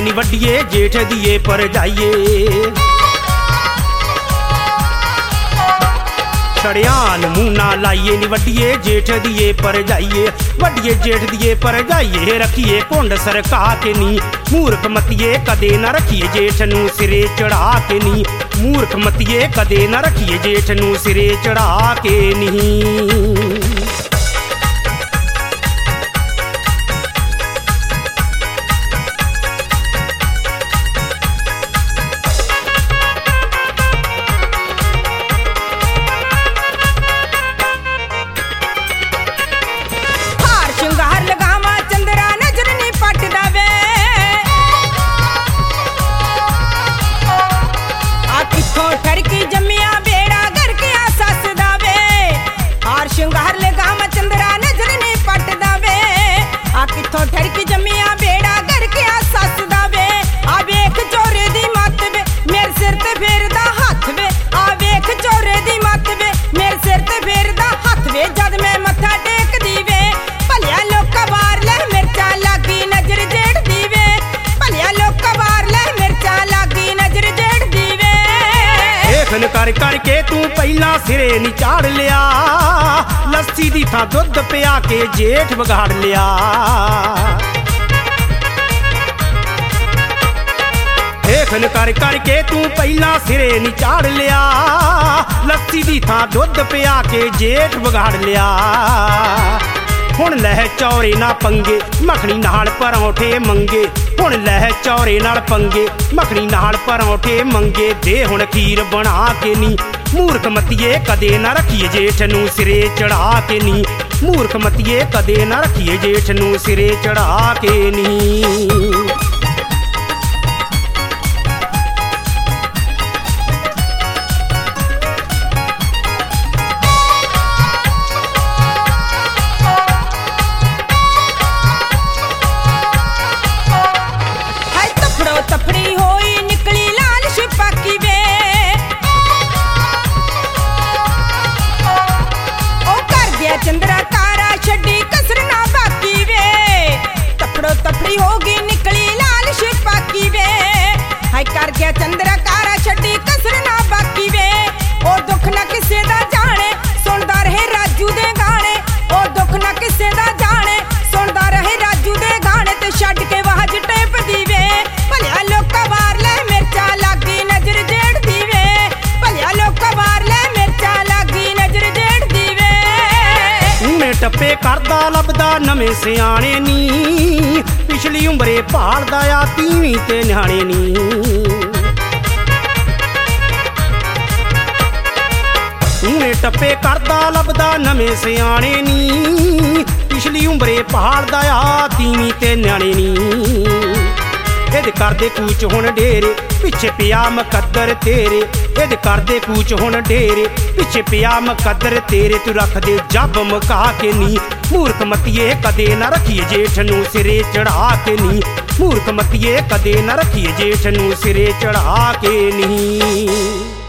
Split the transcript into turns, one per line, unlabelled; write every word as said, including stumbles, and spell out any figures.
नी वड्डिए जेठ दिए पर जाइए। सड़ियान मुँह ना लाइए नी वड्डिए जेठ दिए पर जाइए। वड्डिए जेठ दिए पर जाइए रखिए कुंड सरका के नी। मूर्ख मतिए कदे न रखिए जेठ नू सिरे चढ़ा के नी। मूर्ख मतिए कदे न रखिए जेठ नू सिरे चढ़ा के नी। कर करके तू पहला सिरे नी चाड़ लिया। लस्सी दी थां दुध पिया के जेठ बिगाड़ लिया। देखन कर करके तू पहला सिरे नी चाड़ लिया। लस्सी दी थां दुध पिया के जेठ बिगाड़ लिया। हुण लह चौरे ना पंगे मखनी नाल परौंठे मंगे। हुण लह चौरे नाल पंगे मखनी नाल परौंठे मंगे। दे हुण खीर बना के नी। मूर्ख मतिए कदे न रखिए जेठ नू सिरे चढ़ा के नी। मूर्ख मतिए कदे न रखिए जेठ नू सिरे चढ़ा के नी।
चंद्रा कारा छड़ी कसर ना बाकी वे। तफड़ो तफड़ी होगी निकली लाल शिपाकी वे। हाय कर गया चंद्रा कारा छड़ी कसर ना बाकी वे। ओ दुख ना किसे दा जाने सुनदा रहे राजू दे गाने। ओ दुख ना किसे दा जाने सुनदा रहे राजू दे गाने। ते छड़ के वाज टेप दी वे। भलिया लोका वार ले मिर्चा लागी नजर जेड़ दी वे। भलिया लोका वार ले मिर्चा लागी नजर जेड़ दी वे।
टप्पे करदा लभदा नवें सियाणे नी। पिछली उमरे भालदा आ तीवीं ते न्याणे नी। ऊने टप्पे करदा लभदा नवें सियाणे नी। पिछली उमरे भालदा आ तीवीं ते न्याणे नी। एद करदे कूच हुण डेरे पिछे पिया मुकद्दर तेरे। एद करदे कूच हुण डेरे पिछे पिया मुकद्दर तेरे। तू रख दे जब मुका के नी। मूर्ख मतिए कदे न रखिए जेठ नू सिरे चढ़ा के नी। मूर्ख मतिए कदे न रखिए जेठ नू सिरे चढ़ा के नी।